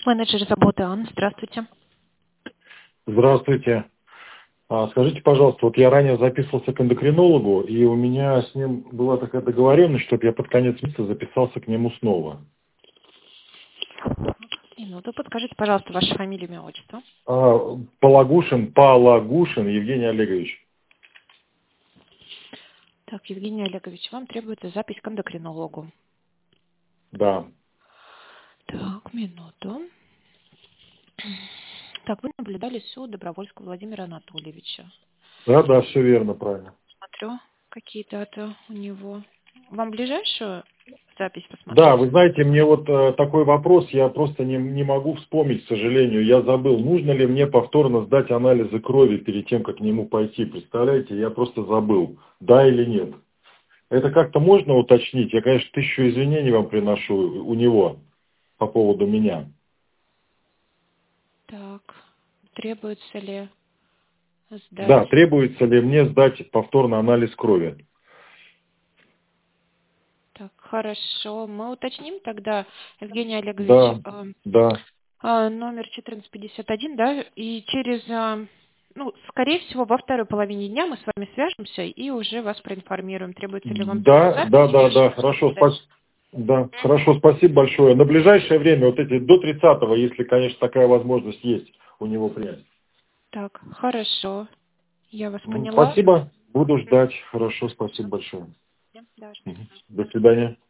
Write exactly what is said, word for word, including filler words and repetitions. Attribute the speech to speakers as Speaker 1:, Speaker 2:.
Speaker 1: Менеджер заботы Анна, здравствуйте.
Speaker 2: Здравствуйте. А, Скажите, пожалуйста, вот я ранее записывался к эндокринологу, и у меня с ним была такая договоренность, чтобы я под конец месяца записался к нему снова.
Speaker 1: Минуту, подскажите, пожалуйста, ваша фамилия, имя, отчество.
Speaker 2: А, Палагушин, Палагушин Евгений Олегович.
Speaker 1: Так, Евгений Олегович, вам требуется запись к эндокринологу.
Speaker 2: Да.
Speaker 1: Так, минуту. Так, вы наблюдались у Добровольского Владимира Анатольевича.
Speaker 2: Да, да, все верно, правильно.
Speaker 1: Смотрю, какие даты у него. Вам ближайшую запись
Speaker 2: Да,
Speaker 1: посмотреть?
Speaker 2: вы знаете, мне вот э, такой вопрос, я просто не, не могу вспомнить, к сожалению. Я забыл, нужно ли мне повторно сдать анализы крови перед тем, как к нему пойти. Представляете, я просто забыл, да или нет. Это как-то можно уточнить? Я, конечно, тысячу извинений вам приношу у него по поводу меня.
Speaker 1: Так, требуется ли сдать?
Speaker 2: Да, требуется ли мне сдать повторно анализ крови?
Speaker 1: Так, хорошо. Мы уточним тогда, Евгений Олегович,
Speaker 2: Да,
Speaker 1: э,
Speaker 2: да.
Speaker 1: А, номер четырнадцать пятьдесят один, да, и через, а, ну, скорее всего, во второй половине дня мы с вами свяжемся и уже вас проинформируем, требуется ли вам только
Speaker 2: Да,
Speaker 1: запись
Speaker 2: да,
Speaker 1: или
Speaker 2: да,
Speaker 1: же
Speaker 2: да,
Speaker 1: нужно
Speaker 2: хорошо,
Speaker 1: сдать.
Speaker 2: спасибо. Да, хорошо, спасибо большое. На ближайшее время, вот эти до тридцатого, если, конечно, такая возможность есть у него принять.
Speaker 1: Так, хорошо, я вас
Speaker 2: М,
Speaker 1: поняла.
Speaker 2: Спасибо, буду
Speaker 1: Мгм.
Speaker 2: ждать. Хорошо, спасибо большое.
Speaker 1: Всем, да, жду.
Speaker 2: Мгм. До свидания.